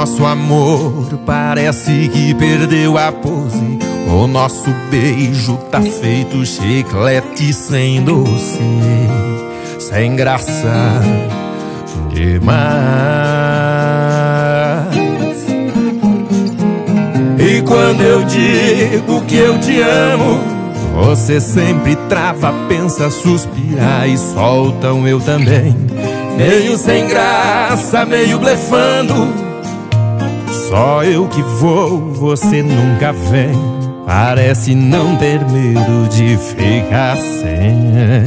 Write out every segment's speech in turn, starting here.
nosso amor parece que perdeu a pose. O nosso beijo tá feito chiclete sem doce, sem graça demais. E quando eu digo que eu te amo, você sempre trava, pensa, suspira e solta um eu também. Meio sem graça, meio blefando. Só eu que vou, você nunca vem. Parece não ter medo de ficar sem.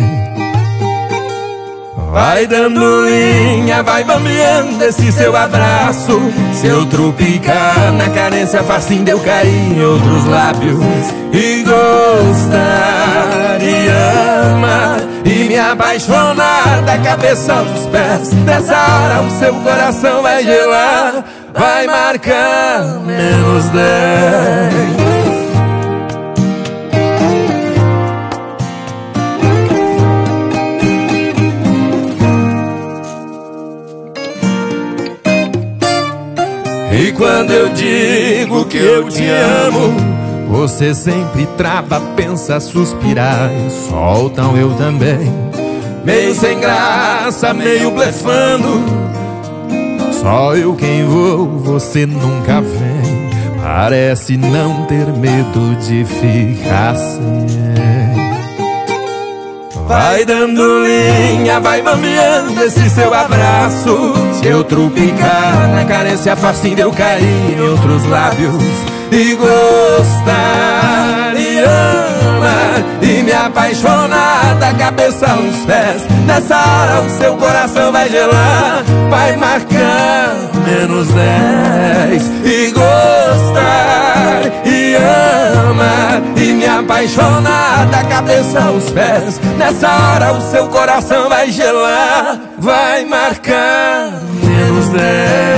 Vai dando linha, vai bambeando esse seu abraço. Se eu trupicar na carência, facinho de eu cair em outros lábios. E gostar e amar e me apaixonar da cabeça aos pés. Nessa hora o seu coração vai gelar, vai marcar -10. E quando eu digo que eu te amo, você sempre trava, pensa, suspirar e solta um eu também. Meio sem graça, meio blefando. Só eu quem vou, você nunca vem. Parece não ter medo de ficar sem. Vai dando linha, vai bambeando esse seu abraço. Se eu trupicar na carência, facinho de eu cair em outros lábios. E gostar e amar e me apaixonar da cabeça aos pés. Nessa hora o seu coração vai gelar, vai marcar -10. E gostar e amar e me apaixonar da cabeça aos pés. Nessa hora o seu coração vai gelar, vai marcar -10.